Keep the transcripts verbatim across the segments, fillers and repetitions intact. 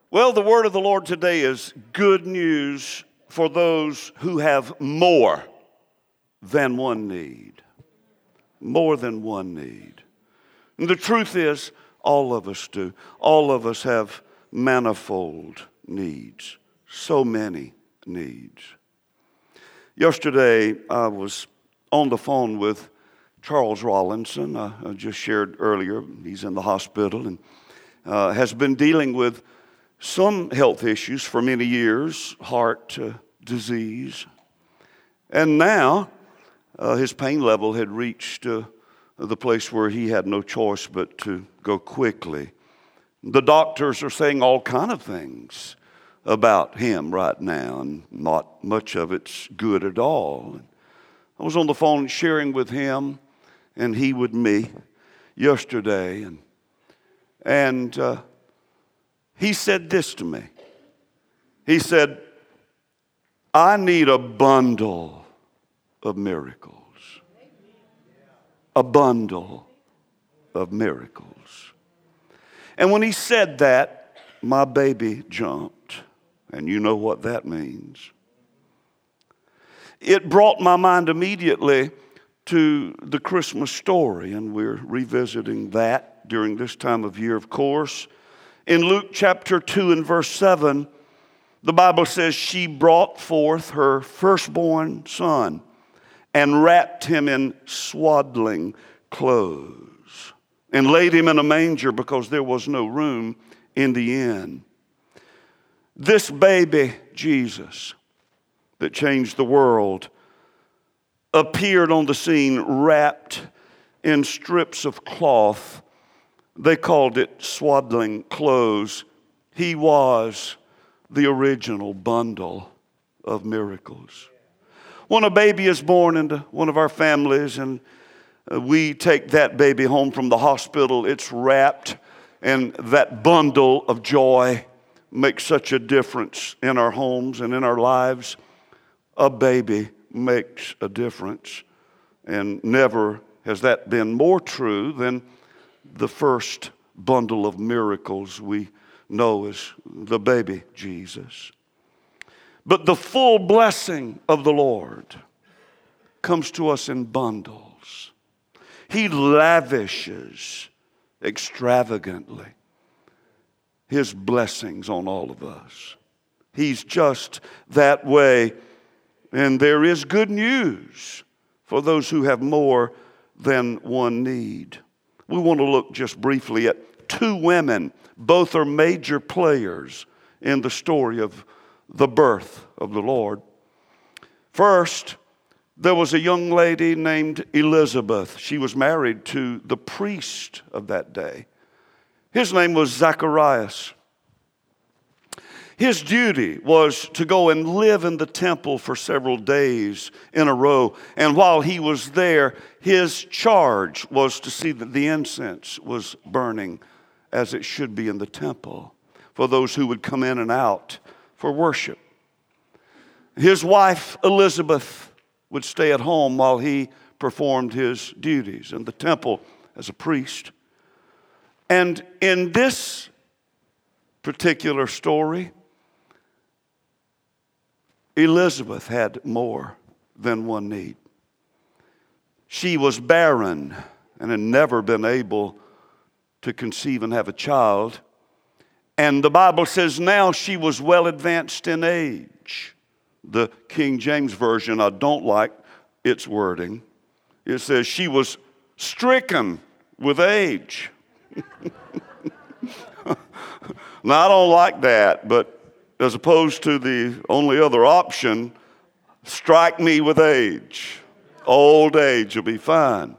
Well, the word of the Lord today is good news for those who have more than one need. More than one need. And the truth is, all of us do. All of us have manifold needs. So many needs. Yesterday, I was on the phone with Charles Rollinson. I, I just shared earlier, he's in the hospital and uh, has been dealing with some health issues for many years, heart uh, disease. And now, uh, his pain level had reached uh, the place where he had no choice but to go quickly. The doctors are saying all kind of things about him right now, and not much of it's good at all. I was on the phone sharing with him, and he with me yesterday, and and uh, he said this to me. He said, I need a bundle of miracles. A bundle of miracles. And when he said that, my baby jumped. And you know what that means. It brought my mind immediately to the Christmas story, and we're revisiting that during this time of year, of course. In Luke chapter two and verse seven, the Bible says she brought forth her firstborn son and wrapped him in swaddling clothes and laid him in a manger because there was no room in the inn. This baby, Jesus, that changed the world, appeared on the scene wrapped in strips of cloth. They called it swaddling clothes. He was the original bundle of miracles. When a baby is born into one of our families and we take that baby home from the hospital, it's wrapped, and that bundle of joy makes such a difference in our homes and in our lives. A baby makes a difference, and never has that been more true than the first bundle of miracles we know as the baby Jesus. But the full blessing of the Lord comes to us in bundles. He lavishes extravagantly His blessings on all of us. He's just that way. And there is good news for those who have more than one need. We want to look just briefly at two women. Both are major players in the story of the birth of the Lord. First, there was a young lady named Elizabeth. She was married to the priest of that day. His name was Zacharias. His duty was to go and live in the temple for several days in a row. And while he was there, his charge was to see that the incense was burning as it should be in the temple for those who would come in and out for worship. His wife, Elizabeth, would stay at home while he performed his duties in the temple as a priest. And in this particular story, Elizabeth had more than one need. She was barren and had never been able to conceive and have a child. And the Bible says now she was well advanced in age. The King James Version, I don't like its wording. It says she was stricken with age. Now, I don't like that, but as opposed to the only other option, strike me with age. Old age will be fine.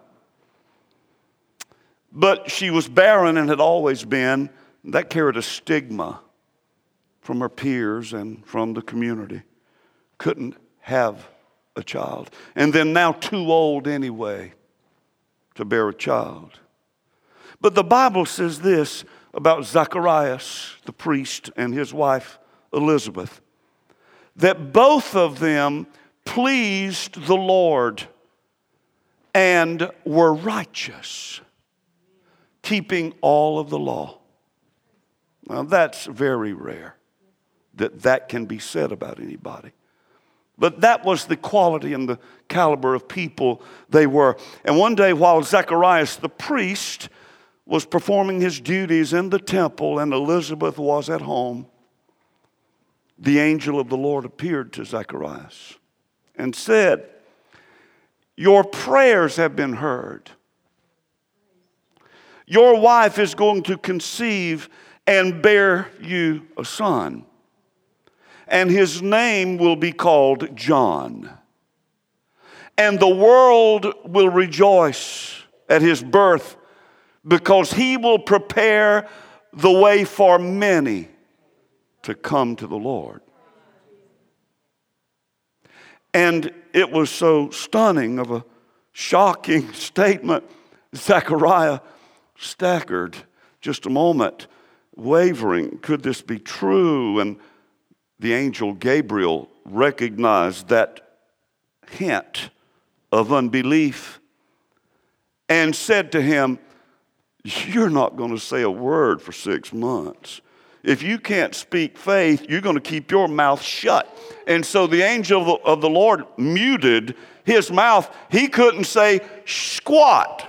But she was barren and had always been. That carried a stigma from her peers and from the community. Couldn't have a child. And then now too old anyway to bear a child. But the Bible says this about Zacharias, the priest, and his wife, Elizabeth, that both of them pleased the Lord and were righteous, keeping all of the law. Well, that's very rare that that can be said about anybody. But that was the quality and the caliber of people they were. And one day while Zacharias the priest was performing his duties in the temple and Elizabeth was at home, the angel of the Lord appeared to Zacharias and said, "Your prayers have been heard. Your wife is going to conceive and bear you a son, and his name will be called John. And the world will rejoice at his birth, because he will prepare the way for many to come to the Lord." And it was so stunning of a shocking statement. Zechariah staggered just a moment, wavering. Could this be true? And the angel Gabriel recognized that hint of unbelief and said to him, "You're not going to say a word for six months. If you can't speak faith, you're going to keep your mouth shut." And so the angel of the, of the Lord muted his mouth. He couldn't say squat.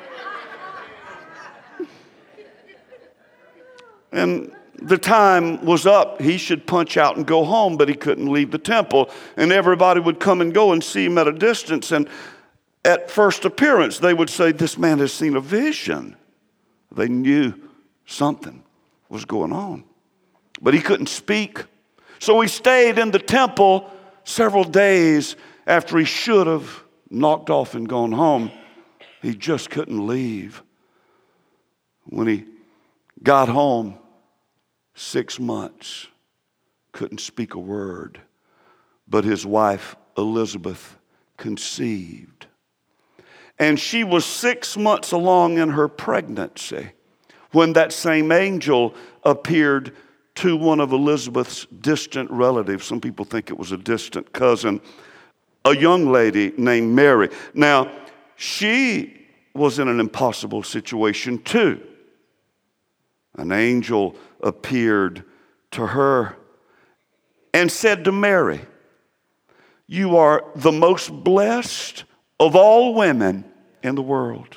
And the time was up. He should punch out and go home, but he couldn't leave the temple. And everybody would come and go and see him at a distance. And at first appearance, they would say, "This man has seen a vision." They knew something was going on. But he couldn't speak. So he stayed in the temple several days after he should have knocked off and gone home. He just couldn't leave. When he got home, six months, couldn't speak a word. But his wife, Elizabeth, conceived. And she was six months along in her pregnancy when that same angel appeared to one of Elizabeth's distant relatives. Some people think it was a distant cousin, a young lady named Mary. Now, she was in an impossible situation too. An angel appeared to her and said to Mary, "You are the most blessed of all women in the world.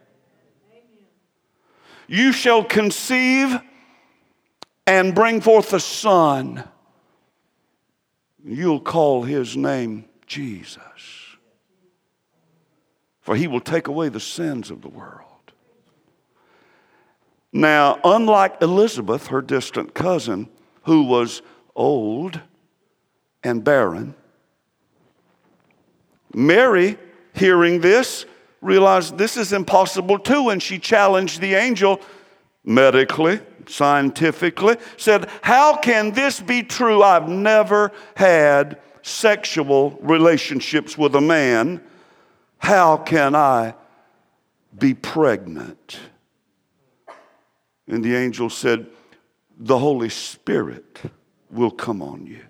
You shall conceive and bring forth a son. You'll call his name Jesus, for he will take away the sins of the world." Now, unlike Elizabeth, her distant cousin, who was old and barren, Mary, hearing this, realized this is impossible too, and she challenged the angel medically, scientifically, said, "How can this be true? I've never had sexual relationships with a man. How can I be pregnant?" And the angel said, "The Holy Spirit will come on you."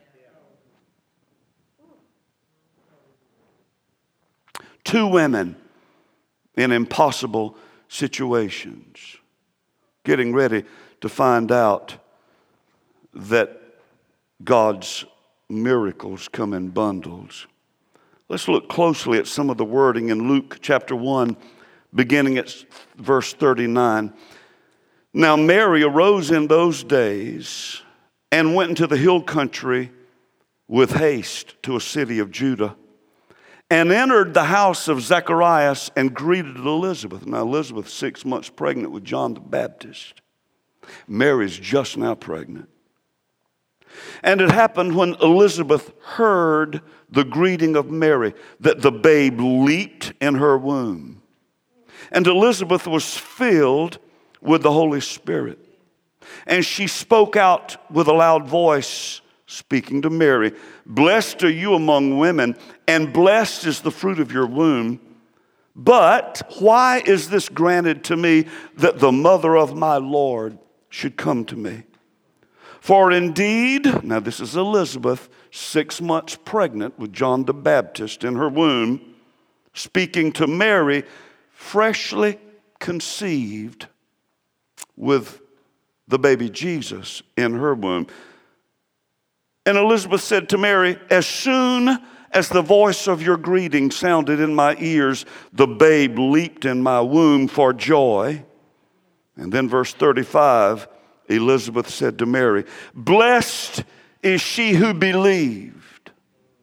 Two women in impossible situations, getting ready to find out that God's miracles come in bundles. Let's look closely at some of the wording in Luke chapter one, beginning at verse thirty-nine. "Now Mary arose in those days and went into the hill country with haste to a city of Judah, and entered the house of Zacharias and greeted Elizabeth." Now Elizabeth, six months pregnant with John the Baptist. Mary's just now pregnant. "And it happened when Elizabeth heard the greeting of Mary that the babe leaped in her womb. And Elizabeth was filled with the Holy Spirit. And she spoke out with a loud voice, speaking to Mary, 'Blessed are you among women, and blessed is the fruit of your womb. But why is this granted to me, that the mother of my Lord should come to me? For indeed,'" now this is Elizabeth, six months pregnant with John the Baptist in her womb, speaking to Mary, freshly conceived with the baby Jesus in her womb. And Elizabeth said to Mary, as soon as the voice of your greeting sounded in my ears, the babe leaped in my womb for joy. And then verse thirty-five, Elizabeth said to Mary, blessed is she who believed,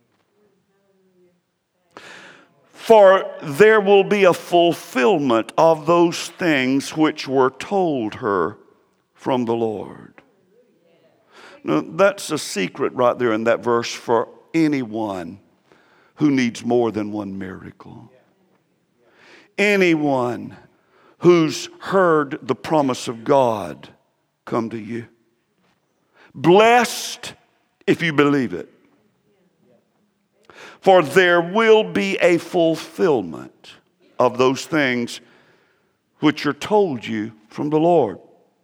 for there will be a fulfillment of those things which were told her from the Lord. Now, that's a secret right there in that verse for anyone who needs more than one miracle. Anyone who's heard the promise of God come to you. Blessed if you believe it. For there will be a fulfillment of those things which are told you from the Lord.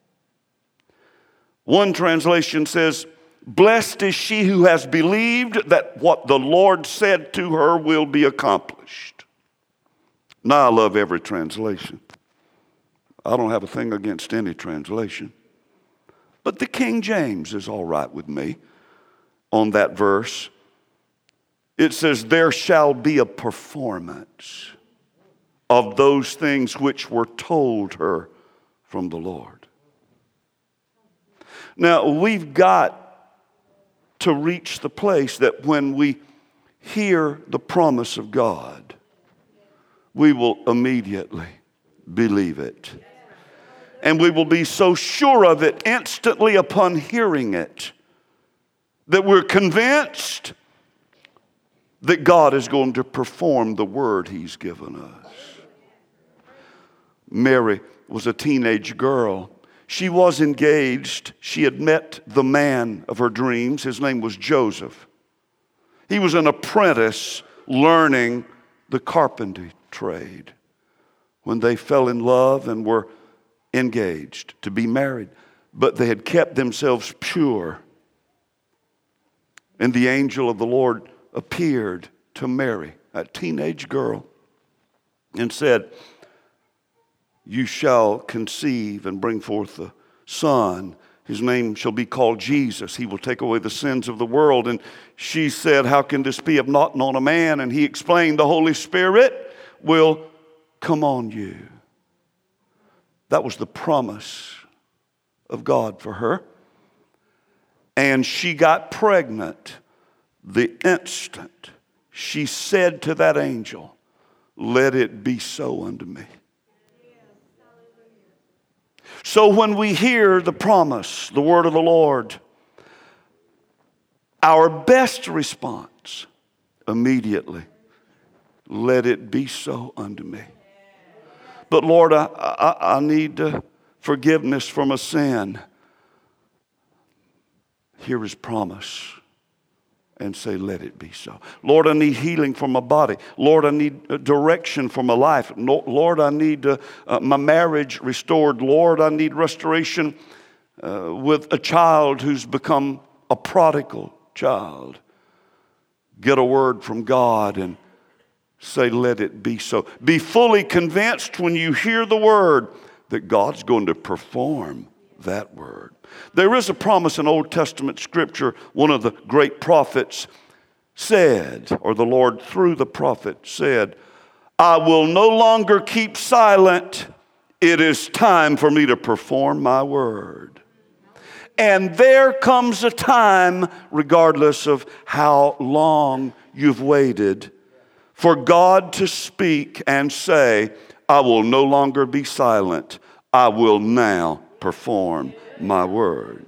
One translation says, blessed is she who has believed that what the Lord said to her will be accomplished. Now, I love every translation. I don't have a thing against any translation. But the King James is all right with me on that verse. It says, there shall be a performance of those things which were told her from the Lord. Now, we've got to reach the place that when we hear the promise of God, we will immediately believe it. And we will be so sure of it instantly upon hearing it that we're convinced that God is going to perform the word He's given us. Mary was a teenage girl. She was engaged. She had met the man of her dreams. His name was Joseph. He was an apprentice learning the carpentry trade when they fell in love and were engaged to be married. But they had kept themselves pure. And the angel of the Lord appeared to Mary, a teenage girl, and said, you shall conceive and bring forth a son. His name shall be called Jesus. He will take away the sins of the world. And she said, how can this be? I've not known a man. And he explained, the Holy Spirit will come on you. That was the promise of God for her. And she got pregnant the instant she said to that angel, let it be so unto me. So when we hear the promise, the word of the Lord, our best response immediately, let it be so unto me. But Lord, I, I, I need uh, forgiveness from a sin. Hear His promise and say, let it be so. Lord, I need healing for my body. Lord, I need direction for my life. Lord, I need uh, uh, my marriage restored. Lord, I need restoration uh, with a child who's become a prodigal child. Get a word from God and say, let it be so. Be fully convinced when you hear the word that God's going to perform that word. There is a promise in Old Testament scripture. One of the great prophets said, or the Lord through the prophet said, I will no longer keep silent. It is time for me to perform my word. And there comes a time, regardless of how long you've waited, for God to speak and say, I will no longer be silent. I will now perform my word.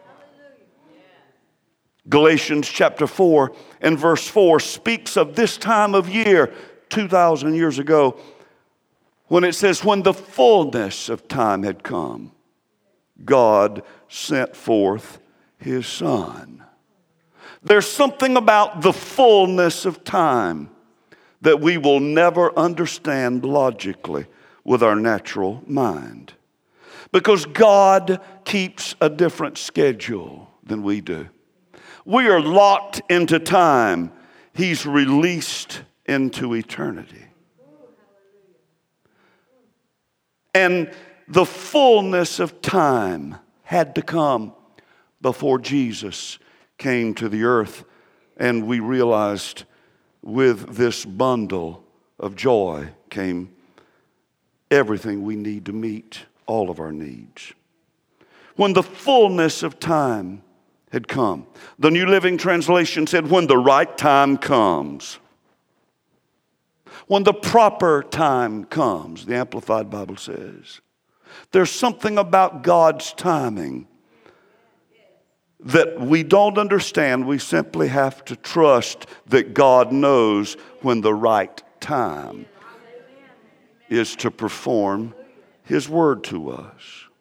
Galatians chapter four and verse four speaks of this time of year, two thousand years ago, when it says, when the fullness of time had come, God sent forth His Son. There's something about the fullness of time that we will never understand logically with our natural mind. Because God keeps a different schedule than we do. We are locked into time. He's released into eternity. And the fullness of time had to come before Jesus came to the earth. And we realized with this bundle of joy came everything we need to meet all of our needs. When the fullness of time had come, the New Living Translation said, when the right time comes. When the proper time comes, the Amplified Bible says. There's something about God's timing that we don't understand. We simply have to trust that God knows when the right time is to perform His word to us.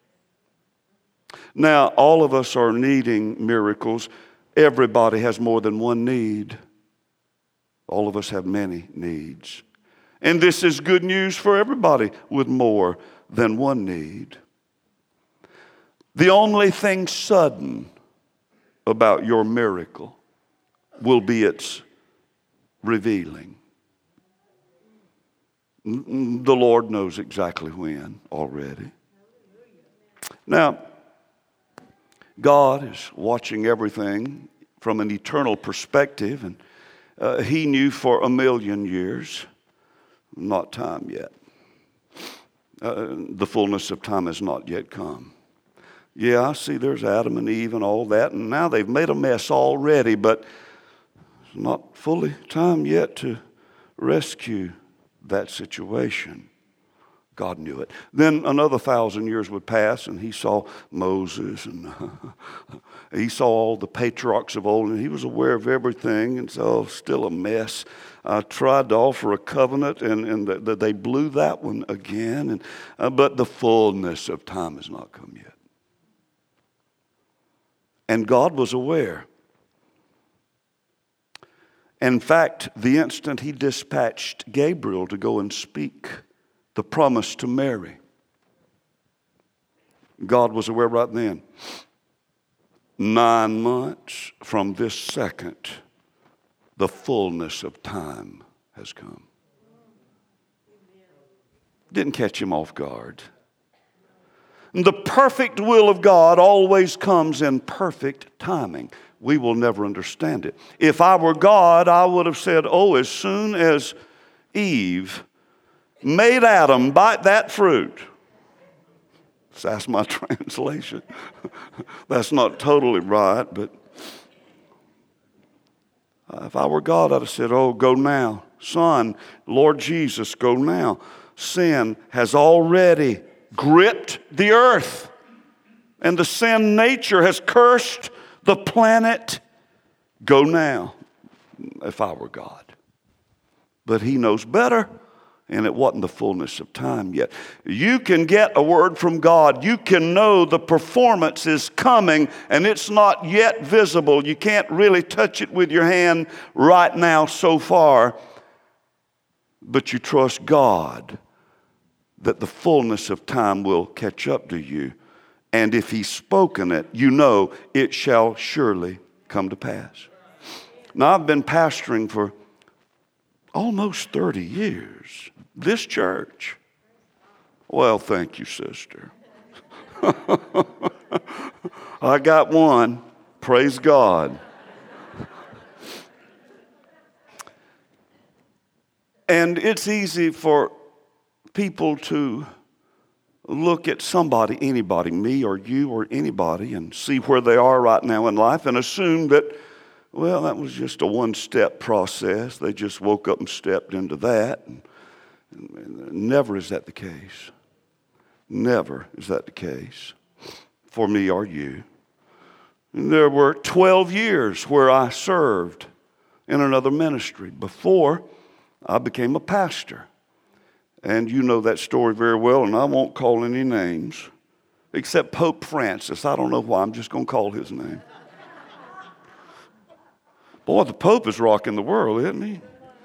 Now, all of us are needing miracles. Everybody has more than one need. All of us have many needs. And this is good news for everybody with more than one need. The only thing sudden about your miracle will be its revealing. The Lord knows exactly when already. Now, God is watching everything from an eternal perspective, and uh, He knew for a million years, not time yet. Uh, the fullness of time has not yet come. Yeah, I see there's Adam and Eve and all that, and now they've made a mess already, but it's not fully time yet to rescue that situation. God knew it. Then another thousand years would pass, and He saw Moses, and He saw all the patriarchs of old, and He was aware of everything, and so still a mess. I tried to offer a covenant, and, and the, the, they blew that one again, and, uh, but the fullness of time has not come yet. And God was aware. In fact, the instant He dispatched Gabriel to go and speak the promise to Mary, God was aware right then. Nine months from this second, the fullness of time has come. Didn't catch Him off guard. The perfect will of God always comes in perfect timing. We will never understand it. If I were God, I would have said, oh, as soon as Eve made Adam bite that fruit. That's my translation. That's not totally right, but if I were God, I'd have said, oh, go now. Son, Lord Jesus, go now. Sin has already gripped the earth, and the sin nature has cursed the planet. Go now, if I were God. But He knows better, and it wasn't the fullness of time yet. You can get a word from God. You can know the performance is coming, and it's not yet visible. You can't really touch it with your hand right now so far, but you trust God that the fullness of time will catch up to you. And if He's spoken it, you know it shall surely come to pass. Now, I've been pastoring for almost thirty years. This church. Well, thank you, sister. I got one. Praise God. And it's easy for people to look at somebody, anybody, me or you or anybody, and see where they are right now in life and assume that, well, that was just a one-step process. They just woke up and stepped into that. And, and never is that the case. Never is that the case for me or you. And there were twelve years where I served in another ministry before I became a pastor. And you know that story very well, and I won't call any names, except Pope Francis. I don't know why, I'm just going to call his name. Boy, the Pope is rocking the world, isn't he?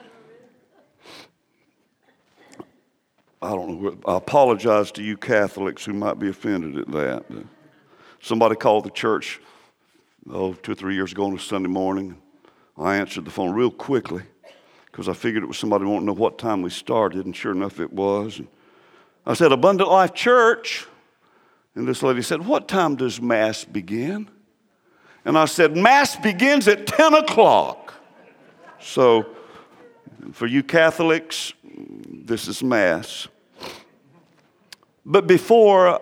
I don't know. I apologize to you Catholics who might be offended at that. Somebody called the church, oh, two or three years ago on a Sunday morning. I answered the phone real quickly, because I figured it was somebody wanting to know what time we started, and sure enough it was. And I said, Abundant Life Church. And this lady said, "What time does Mass begin?" And I said, "Mass begins at ten o'clock. So for you Catholics, this is Mass. But before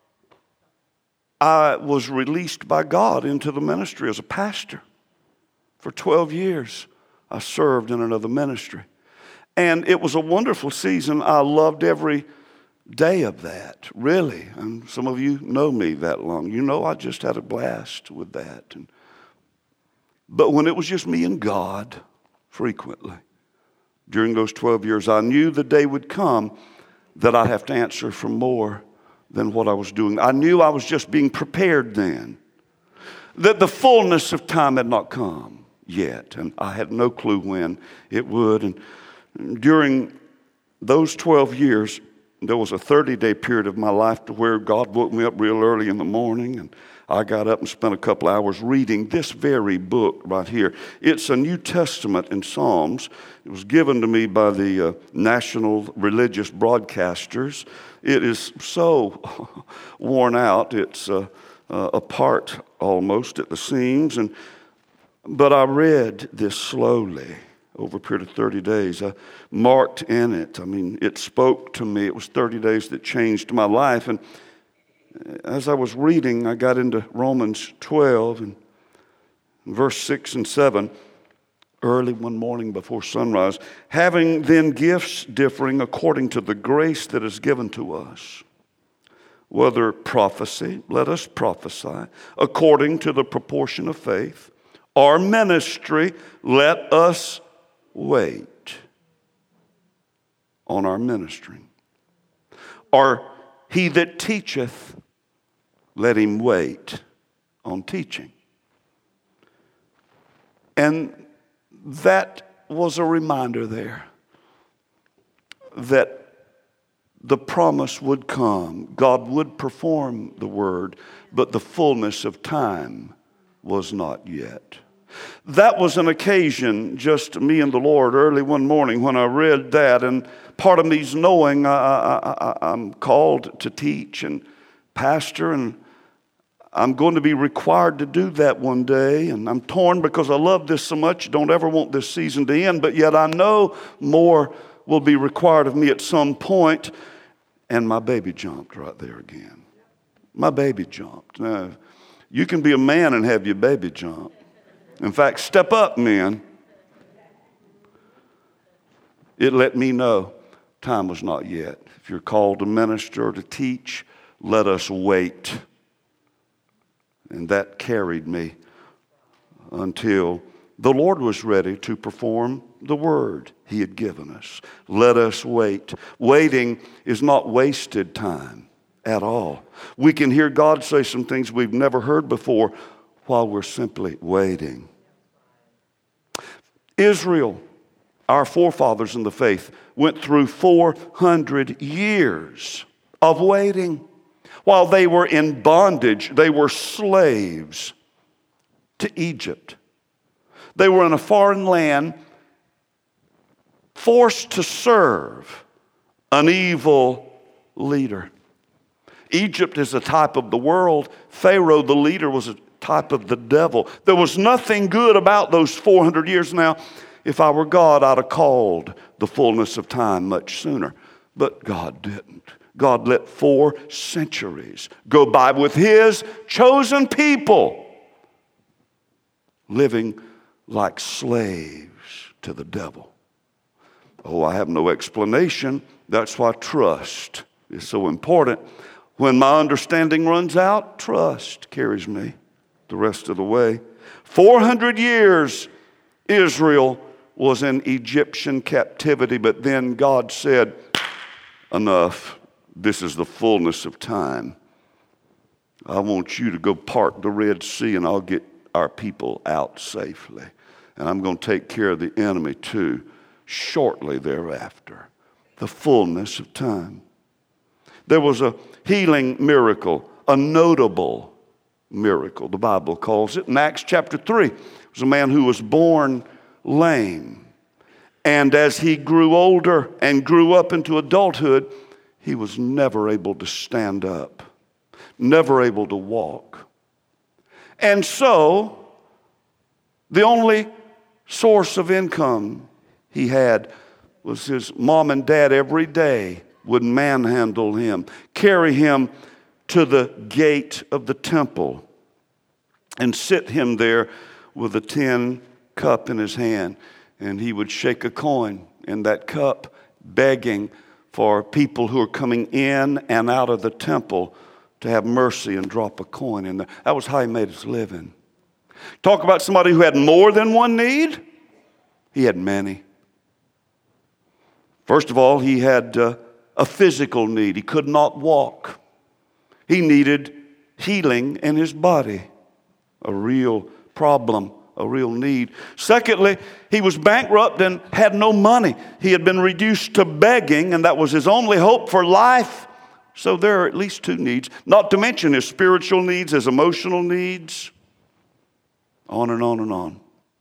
I was released by God into the ministry as a pastor, for twelve years, I served in another ministry. And it was a wonderful season. I loved every day of that, really. And some of you know me that long. You know I just had a blast with that. And, but when it was just me and God, frequently, during those twelve years, I knew the day would come that I'd have to answer for more than what I was doing. I knew I was just being prepared then, that the fullness of time had not come yet, and I had no clue when it would. And during those twelve years, there was a thirty-day period of my life to where God woke me up real early in the morning, and I got up and spent a couple hours reading this very book right here. It's a New Testament in Psalms. It was given to me by the uh, national religious broadcasters. It is so worn out. It's uh, uh, apart almost at the seams. And but I read this slowly over a period of thirty days. I marked in it. I mean, it spoke to me. It was thirty days that changed my life. And as I was reading, I got into Romans twelve and verse six and seven. Early one morning before sunrise, having then gifts differing according to the grace that is given to us, whether prophecy, let us prophesy, according to the proportion of faith, or ministry, let us wait on our ministering. Or he that teacheth, let him wait on teaching. And that was a reminder there that the promise would come. God would perform the word, but the fullness of time was not yet. That was an occasion, just me and the Lord, early one morning when I read that, and part of me's knowing I, I, I, I'm called to teach and pastor, and I'm going to be required to do that one day, and I'm torn because I love this so much. Don't ever want this season to end, but yet I know more will be required of me at some point. And my baby jumped right there again. My baby jumped. Now, you can be a man and have your baby jump. In fact, step up, men. It let me know time was not yet. If you're called to minister or to teach, let us wait. And that carried me until the Lord was ready to perform the word he had given us. Let us wait. Waiting is not wasted time at all. We can hear God say some things we've never heard before while we're simply waiting. Israel, our forefathers in the faith, went through four hundred years of waiting. While they were in bondage, they were slaves to Egypt. They were in a foreign land, forced to serve an evil leader. Egypt is a type of the world. Pharaoh, the leader, was a type of the devil. There was nothing good about those four hundred years. Now, if I were God, I'd have called the fullness of time much sooner. But God didn't. God let four centuries go by with his chosen people living like slaves to the devil. Oh, I have no explanation. That's why trust is so important. When my understanding runs out, trust carries me the rest of the way. four hundred years Israel was in Egyptian captivity, but then God said, enough. This is the fullness of time. I want you to go part the Red Sea, and I'll get our people out safely. And I'm going to take care of the enemy too shortly thereafter. The fullness of time. There was a healing miracle, a notable miracle, the Bible calls it. In Acts chapter three, it was a man who was born lame. And as he grew older and grew up into adulthood, he was never able to stand up. never able to walk. And so, the only source of income he had was his mom and dad every day would manhandle him, carry him to the gate of the temple, and sit him there with a tin cup in his hand. And he would shake a coin in that cup, begging for people who are coming in and out of the temple to have mercy and drop a coin in there. That was how he made his living. Talk about somebody who had more than one need. He had many. First of all, he had uh, a physical need. He could not walk. He needed healing in his body, a real problem, a real need. Secondly, he was bankrupt and had no money. He had been reduced to begging, and that was his only hope for life. So there are at least two needs, not to mention his spiritual needs, his emotional needs, on and on and on.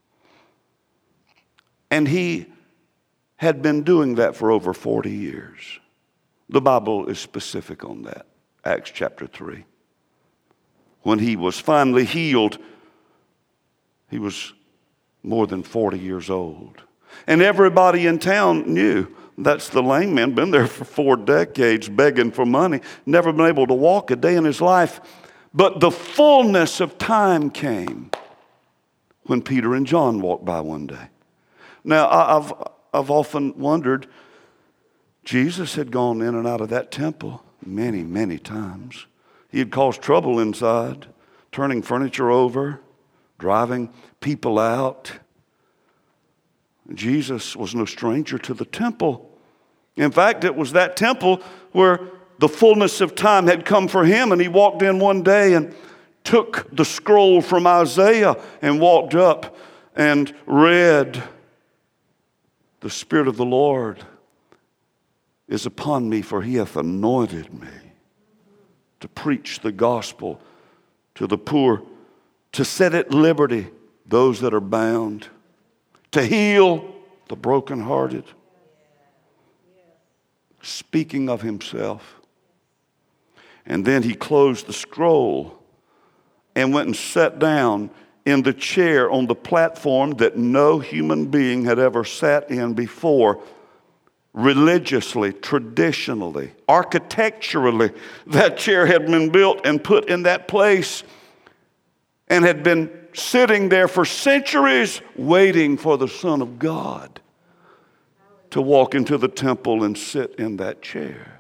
And he had been doing that for over forty years. The Bible is specific on that. Acts chapter three. When he was finally healed, he was more than forty years old. And everybody in town knew that's the lame man, been there for four decades begging for money, never been able to walk a day in his life. But the fullness of time came when Peter and John walked by one day. Now, I've, I've often wondered, Jesus had gone in and out of that temple many, many times. He had caused trouble inside, turning furniture over, driving people out. Jesus was no stranger to the temple. In fact, it was that temple where the fullness of time had come for him, and he walked in one day and took the scroll from Isaiah and walked up and read, "The Spirit of the Lord is upon me, for he hath anointed me to preach the gospel to the poor, to set at liberty those that are bound, to heal the brokenhearted." Speaking of himself. And then he closed the scroll and went and sat down in the chair on the platform that no human being had ever sat in before. Religiously, traditionally, architecturally, that chair had been built and put in that place and had been sitting there for centuries waiting for the Son of God to walk into the temple and sit in that chair.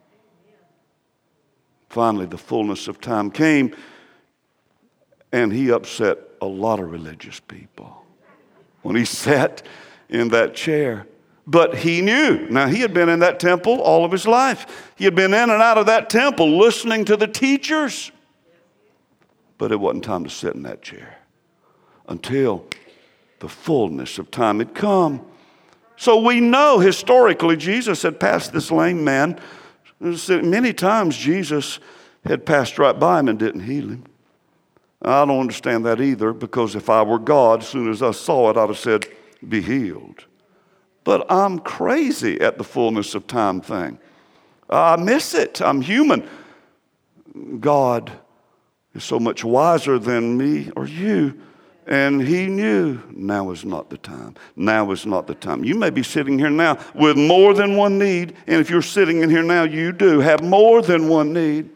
Finally, the fullness of time came, and he upset a lot of religious people when he sat in that chair. But he knew. Now, he had been in that temple all of his life. He had been in and out of that temple listening to the teachers. But it wasn't time to sit in that chair until the fullness of time had come. So we know historically Jesus had passed this lame man. Many times Jesus had passed right by him and didn't heal him. I don't understand that either, because if I were God, as soon as I saw it, I'd have said, "Be healed." But I'm crazy at the fullness of time thing. I miss it. I'm human. God is so much wiser than me or you. And he knew now is not the time. Now is not the time. You may be sitting here now with more than one need. And if you're sitting in here now, you do have more than one need.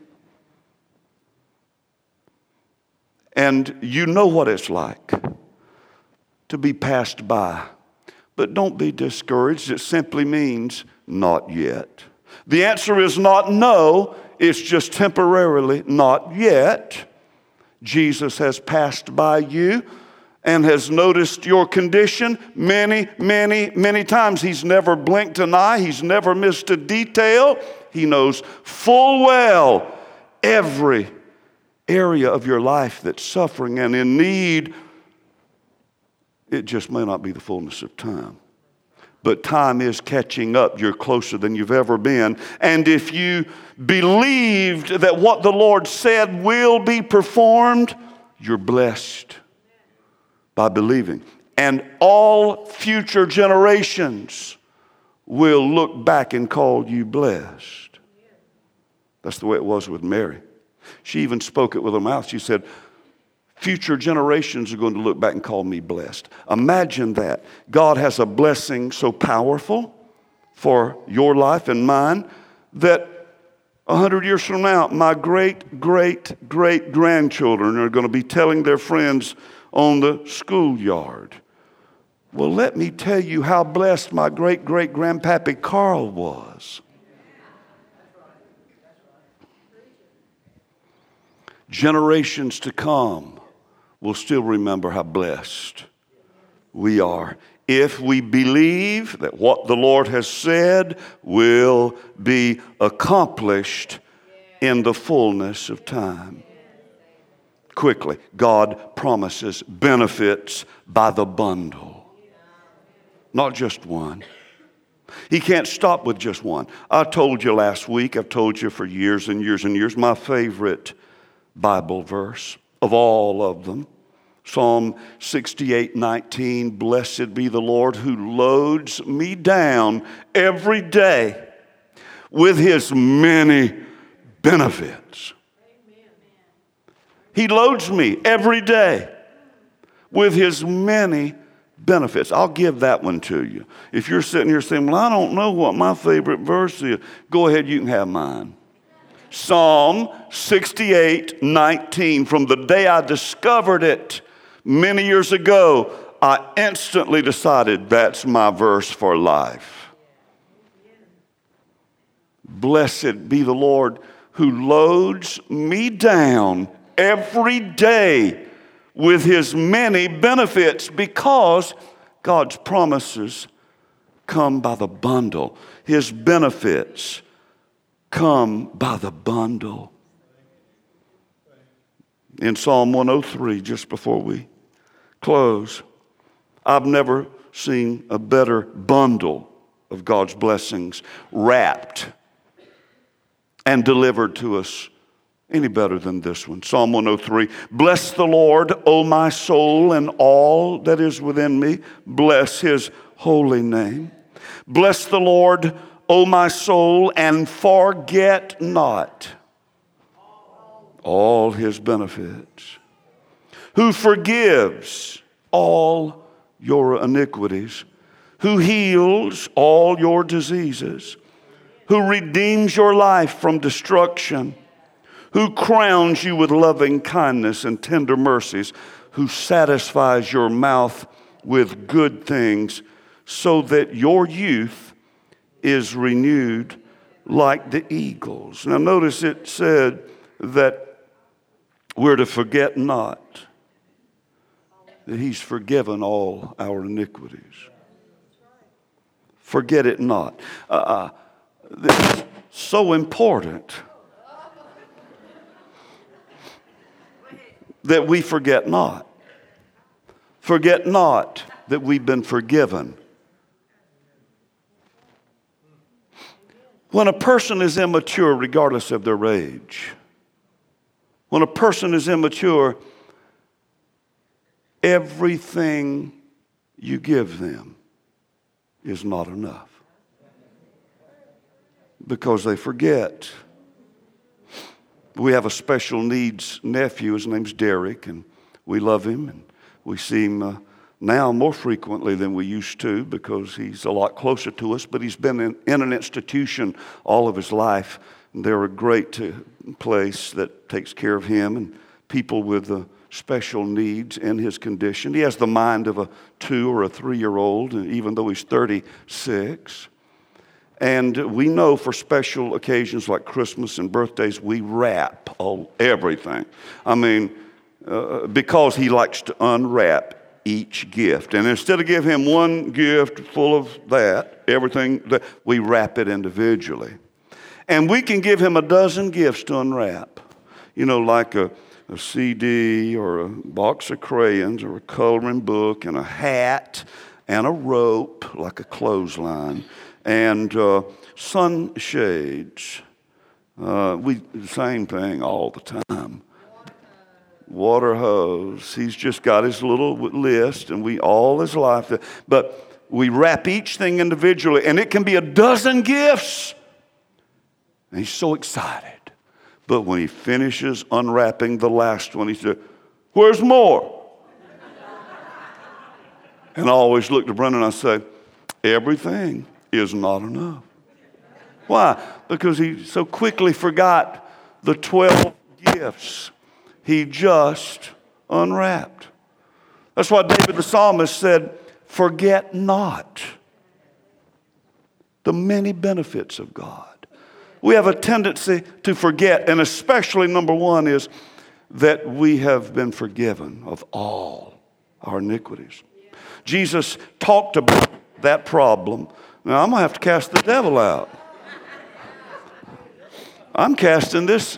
And you know what it's like to be passed by. But don't be discouraged. It simply means not yet. The answer is not no. It's just temporarily not yet. Jesus has passed by you and has noticed your condition many, many, many times. He's never blinked an eye. He's never missed a detail. He knows full well every area of your life that's suffering and in need. It just may not be the fullness of time. But time is catching up. You're closer than you've ever been. And if you believed that what the Lord said will be performed, you're blessed by believing. And all future generations will look back and call you blessed. That's the way it was with Mary. She even spoke it with her mouth. She said, future generations are going to look back and call me blessed. Imagine that. God has a blessing so powerful for your life and mine that a hundred years from now, my great, great, great grandchildren are going to be telling their friends on the schoolyard, well, let me tell you how blessed my great, great grandpappy Carl was. Generations to come will still remember how blessed we are if we believe that what the Lord has said will be accomplished in the fullness of time. Quickly, God promises benefits by the bundle, not just one. He can't stop with just one. I told you last week, I've told you for years and years and years, my favorite Bible verse of all of them, Psalm sixty-eight nineteen, blessed be the Lord who loads me down every day with his many benefits. He loads me every day with his many benefits. I'll give that one to you. If you're sitting here saying, well, I don't know what my favorite verse is, go ahead, you can have mine. Psalm sixty-eight nineteen, from the day I discovered it many years ago, I instantly decided that's my verse for life. Blessed be the Lord who loads me down every day with his many benefits, because God's promises come by the bundle. His benefits come by the bundle. In Psalm one oh three, just before we close, I've never seen a better bundle of God's blessings wrapped and delivered to us any better than this one. Psalm one oh three, bless the Lord, O my soul, and all that is within me. Bless his holy name. Bless the Lord, O my soul, and forget not all his benefits, who forgives all your iniquities, who heals all your diseases, who redeems your life from destruction, who crowns you with loving kindness and tender mercies, who satisfies your mouth with good things, so that your youth is renewed like the eagles. Now notice it said that we're to forget not that he's forgiven all our iniquities. Forget it not. Uh, this is so important that we forget not. Forget not that we've been forgiven. When a person is immature, regardless of their age, when a person is immature, everything you give them is not enough, because they forget. We have a special needs nephew. His name's Derek, and we love him, and we see him uh, now more frequently than we used to, because he's a lot closer to us, but he's been in, in an institution all of his life. And they're a great uh, place that takes care of him and people with uh, special needs in his condition. He has the mind of a two or a three-year-old, even though he's thirty-six. And we know for special occasions like Christmas and birthdays, we wrap all, everything. I mean, uh, because he likes to unwrap each gift. And instead of give him one gift full of that, everything, that we wrap it individually. And we can give him a dozen gifts to unwrap. You know, like a, a C D or a box of crayons or a coloring book and a hat and a rope, like a clothesline, and uh, sunshades. Uh, we the same thing all the time. Water hose. He's just got his little list, and we all his life. But we wrap each thing individually, and it can be a dozen gifts. And he's so excited But when he finishes unwrapping the last one, he said, "Where's more?" And I always look to Brendan and I say, everything is not enough. Why? Because he so quickly forgot the twelve gifts he just unwrapped. That's why David the psalmist said, "Forget not the many benefits of God." We have a tendency to forget, and especially number one is that we have been forgiven of all our iniquities. Jesus talked about that problem. Now, I'm going to have to cast the devil out. I'm casting this.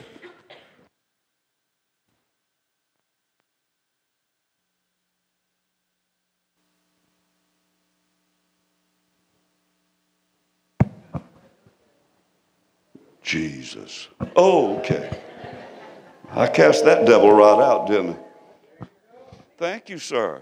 Jesus. Oh, okay. I cast that devil right out, didn't I? Thank you, sir.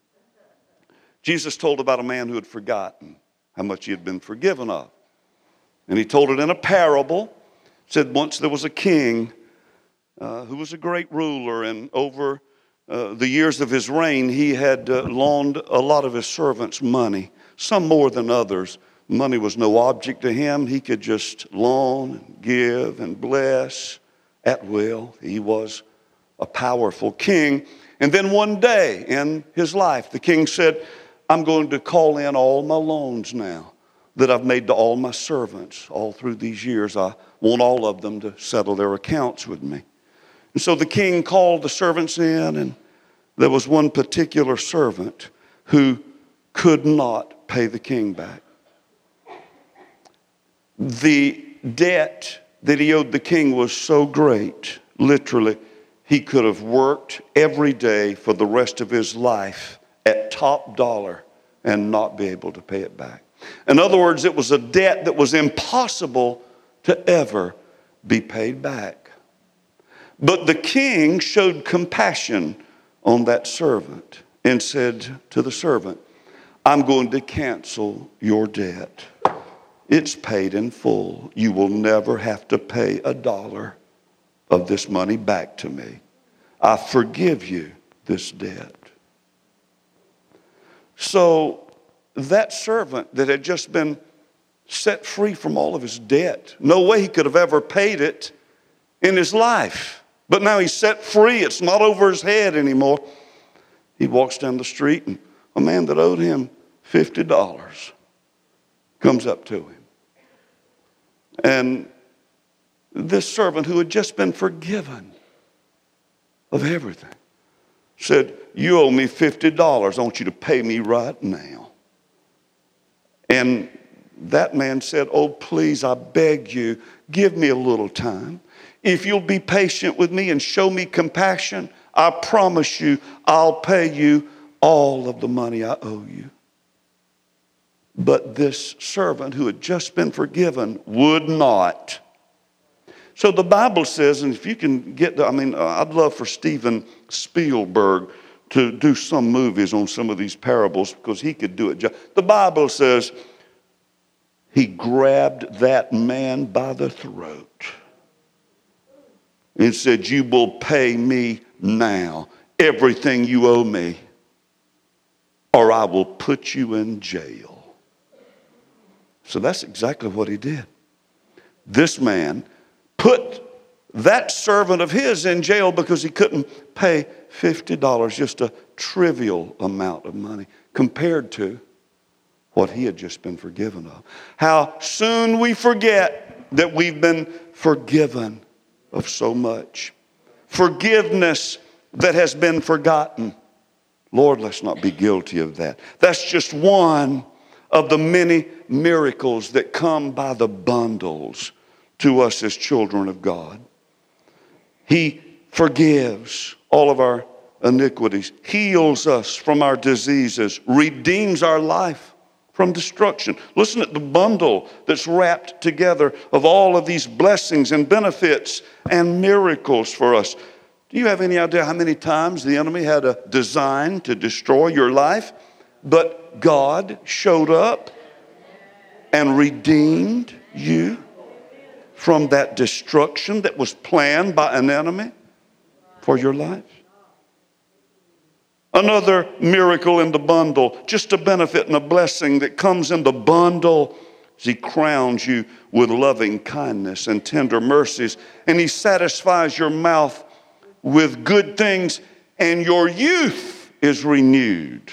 Jesus told about a man who had forgotten how much he had been forgiven of. And he told it in a parable. Said once there was a king uh, who was a great ruler, and over uh, the years of his reign, he had uh, loaned a lot of his servants money, some more than others. Money was no object to him. He could just loan and give and bless at will. He was a powerful king. And then one day in his life, the king said, "I'm going to call in all my loans now that I've made to all my servants all through these years. I want all of them to settle their accounts with me." And so the king called the servants in, and there was one particular servant who could not pay the king back. The debt that he owed the king was so great, literally, he could have worked every day for the rest of his life at top dollar and not be able to pay it back. In other words, it was a debt that was impossible to ever be paid back. But the king showed compassion on that servant and said to the servant, "I'm going to cancel your debt. It's paid in full. You will never have to pay a dollar of this money back to me. I forgive you this debt." So that servant that had just been set free from all of his debt, no way he could have ever paid it in his life. But now he's set free. It's not over his head anymore. He walks down the street, and a man that owed him fifty dollars comes up to him. And this servant who had just been forgiven of everything said, "You owe me fifty dollars. I want you to pay me right now." And that man said, "Oh, please, I beg you, give me a little time. If you'll be patient with me and show me compassion, I promise you I'll pay you all of the money I owe you." But this servant who had just been forgiven would not. So the Bible says, and if you can get, the, I mean, I'd love for Steven Spielberg to do some movies on some of these parables because he could do it. The Bible says he grabbed that man by the throat and said, "You will pay me now everything you owe me, or I will put you in jail." So that's exactly what he did. This man put that servant of his in jail because he couldn't pay fifty dollars, just a trivial amount of money compared to what he had just been forgiven of. How soon we forget that we've been forgiven of so much. Forgiveness that has been forgotten. Lord, let's not be guilty of that. That's just one of the many miracles that come by the bundles to us as children of God. He forgives all of our iniquities, heals us from our diseases, redeems our life from destruction. Listen at the bundle that's wrapped together of all of these blessings and benefits and miracles for us. Do you have any idea how many times the enemy had a design to destroy your life? But God showed up and redeemed you from that destruction that was planned by an enemy for your life. Another miracle in the bundle, just a benefit and a blessing that comes in the bundle, is He crowns you with loving kindness and tender mercies, and He satisfies your mouth with good things, and your youth is renewed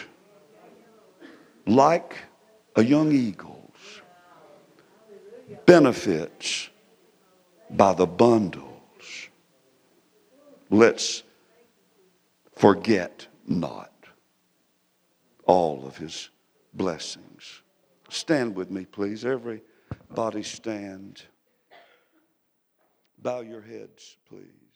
like a young eagle's. Benefits by the bundles. Let's forget not all of His blessings. Stand with me, please. Everybody stand. Bow your heads, please.